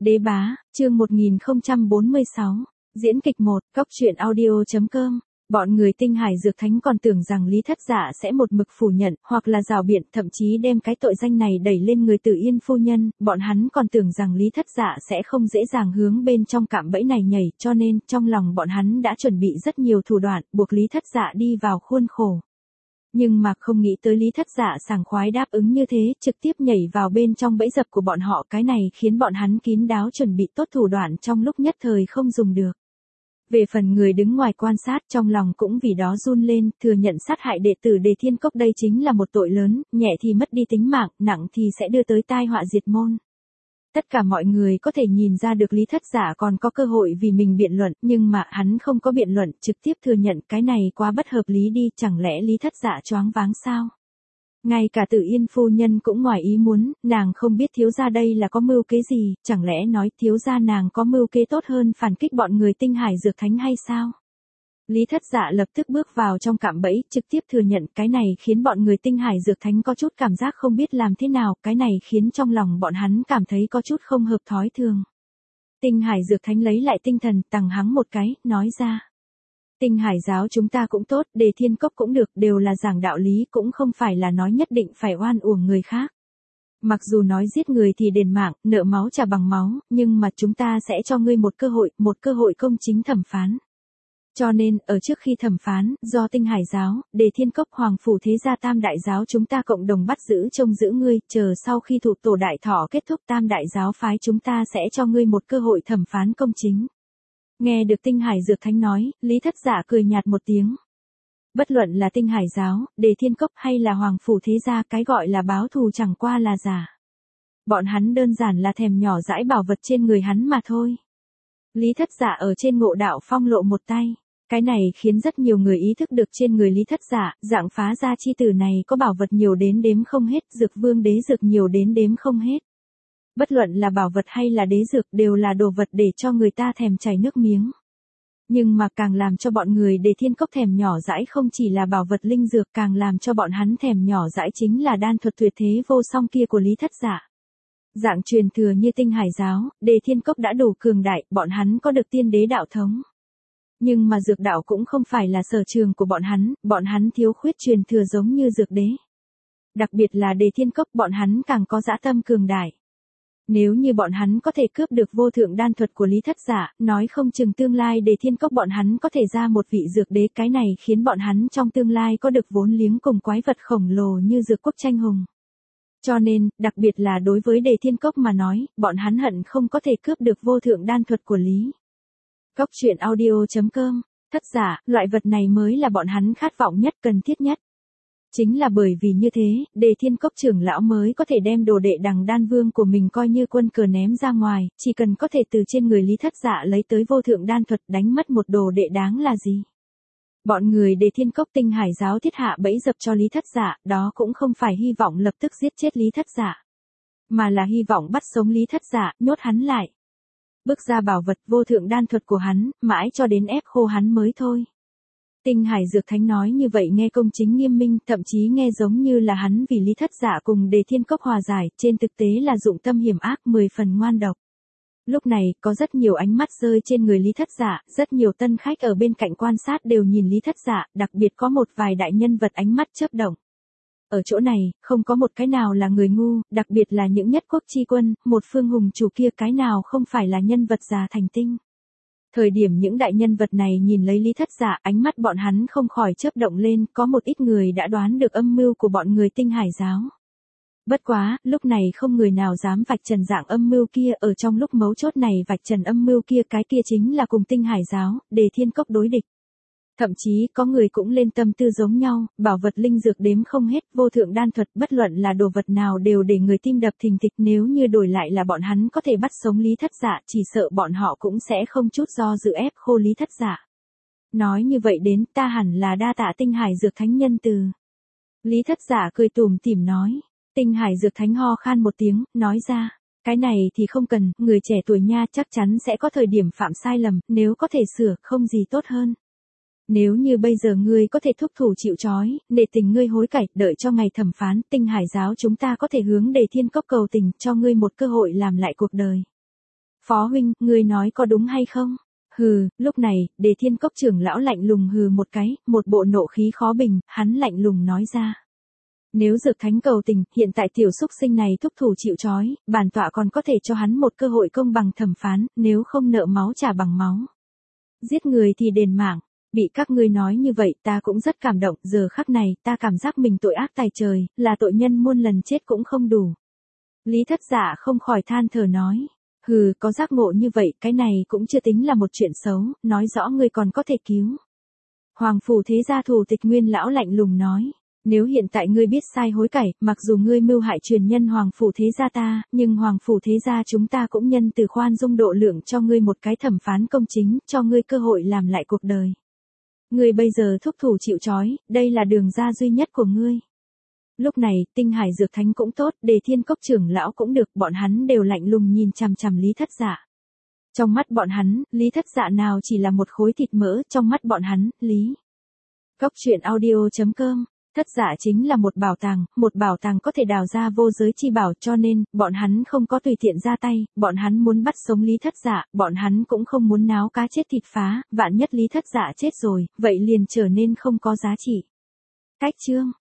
Đế bá, chương 1046, diễn kịch 1, cóc truyện audio.com. Bọn người Tinh Hải Dược Thánh còn tưởng rằng Lý Thất Dạ sẽ một mực phủ nhận, hoặc là rào biện, thậm chí đem cái tội danh này đẩy lên người Tử Yên phu nhân, bọn hắn còn tưởng rằng Lý Thất Dạ sẽ không dễ dàng hướng bên trong cạm bẫy này nhảy, cho nên, trong lòng bọn hắn đã chuẩn bị rất nhiều thủ đoạn, buộc Lý Thất Dạ đi vào khuôn khổ. Nhưng mà không nghĩ tới Lý Thất Dạ sảng khoái đáp ứng như thế, trực tiếp nhảy vào bên trong bẫy dập của bọn họ, cái này khiến bọn hắn kín đáo chuẩn bị tốt thủ đoạn trong lúc nhất thời không dùng được. Về phần người đứng ngoài quan sát, trong lòng cũng vì đó run lên, thừa nhận sát hại đệ tử Đề Thiên Cốc đây chính là một tội lớn, nhẹ thì mất đi tính mạng, nặng thì sẽ đưa tới tai họa diệt môn. Tất cả mọi người có thể nhìn ra được Lý Thất Dạ còn có cơ hội vì mình biện luận, nhưng mà hắn không có biện luận, trực tiếp thừa nhận cái này quá bất hợp lý đi, chẳng lẽ Lý Thất Dạ choáng váng sao? Ngay cả Tử Yên phu nhân cũng ngoài ý muốn, nàng không biết thiếu gia đây là có mưu kế gì, chẳng lẽ nói thiếu gia nàng có mưu kế tốt hơn phản kích bọn người Tinh Hải Dược Thánh hay sao? Lý Thất Dạ lập tức bước vào trong cạm bẫy, trực tiếp thừa nhận cái này khiến bọn người Tinh Hải Dược Thánh có chút cảm giác không biết làm thế nào, cái này khiến trong lòng bọn hắn cảm thấy có chút không hợp thói thường. Tinh Hải Dược Thánh lấy lại tinh thần, tằng hắng một cái, nói ra. Tinh Hải giáo chúng ta cũng tốt, Đề Thiên Cốc cũng được, đều là giảng đạo lý, cũng không phải là nói nhất định phải oan uổng người khác. Mặc dù nói giết người thì đền mạng, nợ máu trả bằng máu, nhưng mà chúng ta sẽ cho ngươi một cơ hội công chính thẩm phán. Cho nên, ở trước khi thẩm phán, do Tinh Hải giáo, Đề Thiên Cốc, Hoàng Phủ Thế Gia Tam Đại giáo chúng ta cộng đồng bắt giữ trông giữ ngươi, chờ sau khi thụ tổ đại thọ kết thúc Tam Đại giáo phái chúng ta sẽ cho ngươi một cơ hội thẩm phán công chính. Nghe được Tinh Hải Dược Thánh nói, Lý Thất Dạ cười nhạt một tiếng. Bất luận là Tinh Hải giáo, Đề Thiên Cốc hay là Hoàng Phủ Thế Gia, cái gọi là báo thù chẳng qua là giả. Bọn hắn đơn giản là thèm nhỏ dãi bảo vật trên người hắn mà thôi. Lý Thất Dạ ở trên Ngộ Đạo Phong lộ một tay. Cái này khiến rất nhiều người ý thức được trên người Lý Thất Dạ, dạng phá gia chi tử này có bảo vật nhiều đến đếm không hết, dược vương đế dược nhiều đến đếm không hết. Bất luận là bảo vật hay là đế dược đều là đồ vật để cho người ta thèm chảy nước miếng. Nhưng mà càng làm cho bọn người Đề Thiên Cốc thèm nhỏ dãi không chỉ là bảo vật linh dược, càng làm cho bọn hắn thèm nhỏ dãi chính là đan thuật tuyệt thế vô song kia của Lý Thất Dạ. Dạng truyền thừa như Tinh Hải giáo, Đề Thiên Cốc đã đủ cường đại, bọn hắn có được tiên đế đạo thống. Nhưng mà dược đạo cũng không phải là sở trường của bọn hắn thiếu khuyết truyền thừa giống như dược đế. Đặc biệt là Đề Thiên Cốc, bọn hắn càng có dã tâm cường đại. Nếu như bọn hắn có thể cướp được vô thượng đan thuật của Lý Thất Dạ, nói không chừng tương lai Đề Thiên Cốc bọn hắn có thể ra một vị dược đế, cái này khiến bọn hắn trong tương lai có được vốn liếng cùng quái vật khổng lồ như dược quốc tranh hùng. Cho nên, đặc biệt là đối với Đề Thiên Cốc mà nói, bọn hắn hận không có thể cướp được vô thượng đan thuật của Lý. Cóc truyện audio.com, Thất Dạ, loại vật này mới là bọn hắn khát vọng nhất, cần thiết nhất. Chính là bởi vì như thế, Đề Thiên Cốc trưởng lão mới có thể đem đồ đệ Đằng Đan Vương của mình coi như quân cờ ném ra ngoài, chỉ cần có thể từ trên người Lý Thất Dạ lấy tới vô thượng đan thuật, đánh mất một đồ đệ đáng là gì. Bọn người Đề Thiên Cốc Tinh Hải giáo thiết hạ bẫy dập cho Lý Thất Dạ, đó cũng không phải hy vọng lập tức giết chết Lý Thất Dạ, mà là hy vọng bắt sống Lý Thất Dạ, nhốt hắn lại. Bước ra bảo vật vô thượng đan thuật của hắn, mãi cho đến ép khô hắn mới thôi. Tinh Hải Dược Thánh nói như vậy nghe công chính nghiêm minh, thậm chí nghe giống như là hắn vì Lý Thất Dạ cùng Đề Thiên Cốc hòa giải, trên thực tế là dụng tâm hiểm ác, 10 phần ngoan độc. Lúc này, có rất nhiều ánh mắt rơi trên người Lý Thất Dạ, rất nhiều tân khách ở bên cạnh quan sát đều nhìn Lý Thất Dạ, đặc biệt có một vài đại nhân vật ánh mắt chớp động. Ở chỗ này, không có một cái nào là người ngu, đặc biệt là những nhất quốc chi quân, một phương hùng chủ kia, cái nào không phải là nhân vật già thành tinh. Thời điểm những đại nhân vật này nhìn lấy Lý Thất Dạ, ánh mắt bọn hắn không khỏi chớp động lên, có một ít người đã đoán được âm mưu của bọn người Tinh Hải giáo. Bất quá, lúc này không người nào dám vạch trần dạng âm mưu kia, ở trong lúc mấu chốt này vạch trần âm mưu kia, cái kia chính là cùng Tinh Hải giáo, Đề Thiên Cốc đối địch. Thậm chí, có người cũng lên tâm tư giống nhau, bảo vật linh dược đếm không hết, vô thượng đan thuật, bất luận là đồ vật nào đều để người tim đập thình thịch, nếu như đổi lại là bọn hắn có thể bắt sống Lý Thất Dạ, chỉ sợ bọn họ cũng sẽ không chút do dự ép khô Lý Thất Dạ. Nói như vậy đến, ta hẳn là đa tạ Tinh Hải Dược Thánh nhân từ. Lý Thất Dạ cười tủm tỉm nói. Tinh Hải Dược Thánh ho khan một tiếng, nói ra. Cái này thì không cần, người trẻ tuổi nha, chắc chắn sẽ có thời điểm phạm sai lầm, nếu có thể sửa, không gì tốt hơn. Nếu như bây giờ ngươi có thể thúc thủ chịu trói, để tình ngươi hối cải, đợi cho ngày thẩm phán, Tinh Hải giáo chúng ta có thể hướng Đề Thiên Cốc cầu tình, cho ngươi một cơ hội làm lại cuộc đời. Phó huynh, ngươi nói có đúng hay không? Hừ, lúc này, Đề Thiên Cốc trưởng lão lạnh lùng hừ một cái, một bộ nộ khí khó bình, hắn lạnh lùng nói ra. Nếu Dược Thánh cầu tình, hiện tại tiểu xúc sinh này thúc thủ chịu trói, bản tọa còn có thể cho hắn một cơ hội công bằng thẩm phán, nếu không nợ máu trả bằng máu. Giết người thì đền mạng, bị các ngươi nói như vậy ta cũng rất cảm động, giờ khắc này ta cảm giác mình tội ác tày trời, là tội nhân muôn lần chết cũng không đủ. Lý Thất Dạ không khỏi than thở nói. Hừ, có giác ngộ như vậy, cái này cũng chưa tính là một chuyện xấu, nói rõ ngươi còn có thể cứu. Hoàng phủ thế gia thủ tịch Nguyên lão lạnh lùng nói. Nếu hiện tại ngươi biết sai hối cải, mặc dù ngươi mưu hại truyền nhân Hoàng phủ thế gia ta, nhưng Hoàng phủ thế gia chúng ta cũng nhân từ khoan dung độ lượng cho ngươi một cái thẩm phán công chính, cho ngươi cơ hội làm lại cuộc đời. Ngươi bây giờ thúc thủ chịu trói, đây là đường ra duy nhất của ngươi. Lúc này, Tinh Hải Dược Thánh cũng tốt, Đề Thiên Cốc trưởng lão cũng được, bọn hắn đều lạnh lùng nhìn chằm chằm Lý Thất Dạ. Trong mắt bọn hắn, Lý Thất Dạ nào chỉ là một khối thịt mỡ, trong mắt bọn hắn, Lý. Cốc truyện audio.com, Thất Dạ chính là một bảo tàng có thể đào ra vô giới chi bảo, cho nên, bọn hắn không có tùy tiện ra tay, bọn hắn muốn bắt sống Lý Thất Dạ, bọn hắn cũng không muốn náo cá chết thịt phá, vạn nhất Lý Thất Dạ chết rồi, vậy liền trở nên không có giá trị. Cách chương